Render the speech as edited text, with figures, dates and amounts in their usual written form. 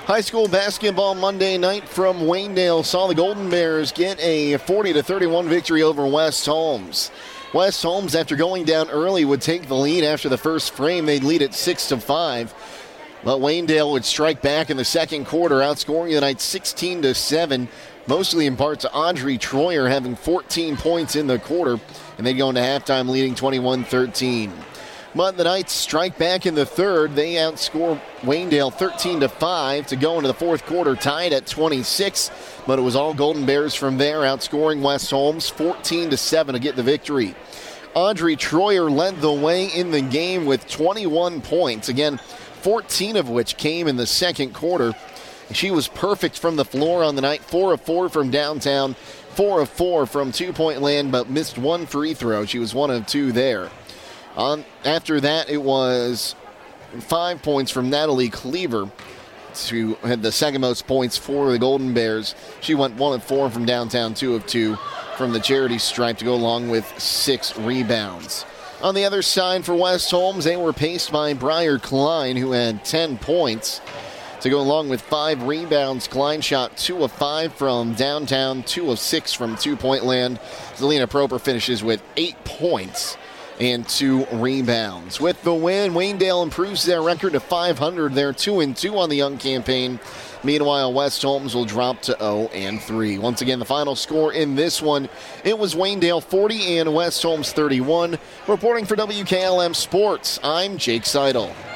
High school basketball Monday night from Waynedale saw the Golden Bears get a 40-31 victory over West Holmes. West Holmes, after going down early, would take the lead after the first frame. They'd lead at 6-5. But Waynedale would strike back in the second quarter, outscoring the night 16-7, mostly in part to Audrey Troyer having 14 points in the quarter, and they'd go into halftime leading 21-13. But the Knights strike back in the third. They outscore Waynedale 13-5 to go into the fourth quarter, tied at 26. But it was all Golden Bears from there, outscoring West Holmes 14-7 to get the victory. Audrey Troyer led the way in the game with 21 points. Again, 14 of which came in the second quarter. She was perfect from the floor on the night, 4 of 4 from downtown, 4 of 4 from two-point land, but missed one free throw. She was 1 of 2 there. After that, it was 5 points from Natalie Cleaver, who had the second most points for the Golden Bears. She went 1 of 4 from downtown, 2 of 2 from the charity stripe to go along with 6 rebounds. On the other side for West Holmes, they were paced by Briar Klein, who had 10 points. To go along with 5 rebounds, Klein shot 2 of 5 from downtown, 2 of 6 from two-point land. Zelina Proper finishes with 8 points and 2 rebounds. With the win, Waynedale improves their record to 500. They're 2-2 on the young campaign. Meanwhile, West Holmes will drop to 0-3. Once again, the final score in this one, it was Waynedale 40 and West Holmes 31. Reporting for WKLM Sports, I'm Jake Seidel.